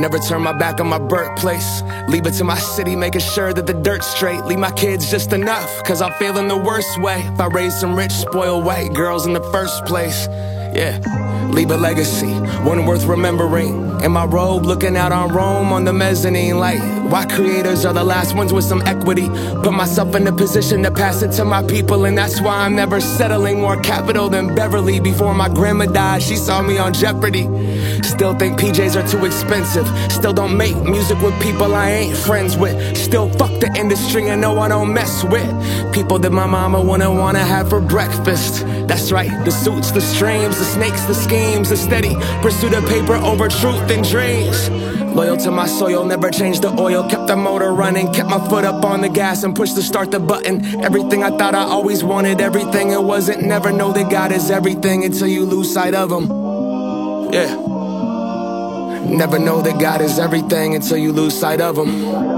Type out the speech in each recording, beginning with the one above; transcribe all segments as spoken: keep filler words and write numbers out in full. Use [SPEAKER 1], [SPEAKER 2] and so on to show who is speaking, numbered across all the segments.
[SPEAKER 1] Never turn my back on my birthplace. Leave it to my city, making sure that the dirt's straight. Leave my kids just enough, cause I'll fail in the worst way if I raise some rich, spoiled white girls in the first place. Yeah, leave a legacy, one worth remembering. In my robe, looking out on Rome on the mezzanine. Like, why creators are the last ones with some equity? Put myself in a position to pass it to my people, and that's why I'm never settling. More capital than Beverly. Before my grandma died, she saw me on Jeopardy. Still think P Js are too expensive. Still don't make music with people I ain't friends with. Still fuck the industry and know I don't mess with people that my mama wouldn't wanna have for breakfast. That's right, the suits, the streams, the snakes, the schemes, the steady pursuit of paper over truth and dreams. Loyal to my soil, never changed the oil. Kept the motor running, kept my foot up on the gas and pushed to start the button. Everything I thought I always wanted, everything it wasn't. Never know that God is everything until you lose sight of Him. Yeah. Never know that God is everything until you lose sight of Him.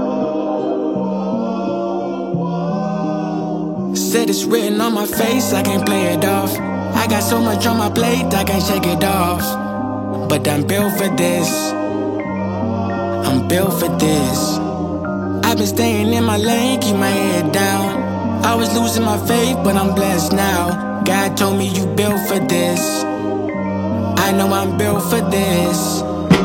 [SPEAKER 2] Said it's written on my face, I can't play it off. I got so much on my plate, I can't shake it off. But I'm built for this. I'm built for this. I've been staying in my lane, keep my head down. I was losing my faith, but I'm blessed now. God told me you built for this. I know I'm built for this.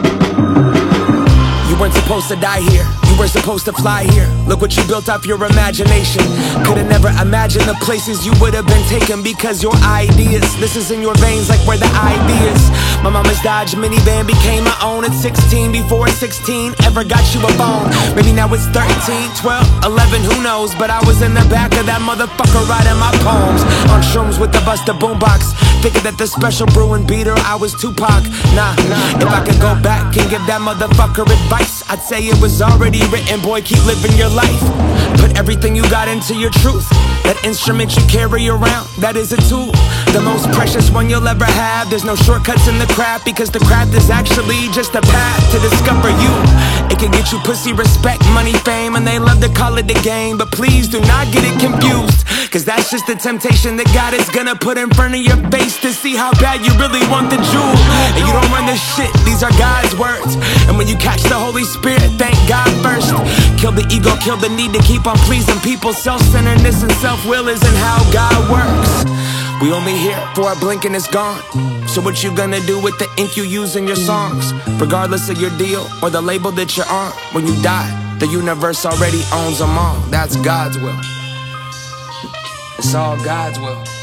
[SPEAKER 1] You weren't supposed to die here, you were supposed to fly here. Look what you built off your imagination. Could've never imagined the places you would have been taken because your ideas. This is in your veins like where the ideas. My mama's Dodge minivan became my own at sixteen. Before sixteen ever got you a bone. Maybe now it's thirteen, twelve, eleven, who knows. But I was in the back of that motherfucker writing my poems. On shrooms with the Busta boombox, thinking that the special brewing beater I was Tupac. Nah, nah, if I could go back and give that motherfucker advice, I'd say it was already written, boy, keep living your life. Put everything you got into your truth. That instrument you carry around, that is a tool. The most precious one you'll ever have. There's no shortcuts in the craft, because the craft is actually just a path to discover you. It can get you pussy, respect, money, fame, and they love to call it the game. But please do not get it confused, cause that's just the temptation that God is gonna put in front of your face to see how bad you really want the jewel. And you don't run this shit, these are God's words. And when you catch the Holy Spirit, thank God first. Kill the ego, kill the need to keep on pleasing people. Self-centeredness and self-will isn't how God works. We only here for a blink and it's gone. So what you gonna do with the ink you use in your songs? Regardless of your deal or the label that you're on, when you die, the universe already owns them all. That's God's will. It's all God's will.